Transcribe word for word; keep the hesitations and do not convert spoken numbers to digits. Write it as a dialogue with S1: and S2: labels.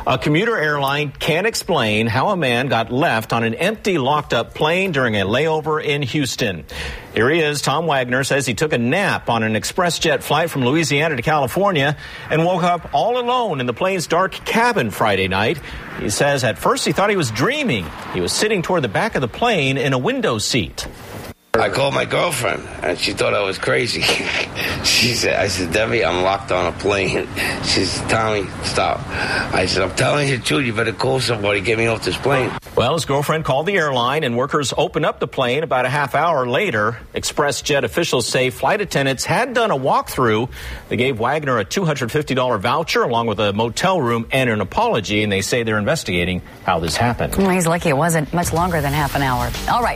S1: A commuter airline can't explain how a man got left on an empty, locked-up plane during a layover in Houston. Here he is. Tom Wagner says he took a nap on an express jet flight from Louisiana to California and woke up all alone in the plane's dark cabin Friday night. He says at first he thought he was dreaming. He was sitting toward the back of the plane in a window seat.
S2: I called my girlfriend, and she thought I was crazy. She said, I said, Debbie, I'm locked on a plane. She said, Tommy, stop. I said, I'm telling you the truth, you better call somebody, get me off this plane.
S1: Well, his girlfriend called the airline, and workers opened up the plane about a half hour later. Express jet officials say flight attendants had done a walkthrough. They gave Wagner a two hundred fifty dollars voucher along with a motel room and an apology, and they say they're investigating how this happened.
S3: Well, he's lucky it wasn't much longer than half an hour. All right.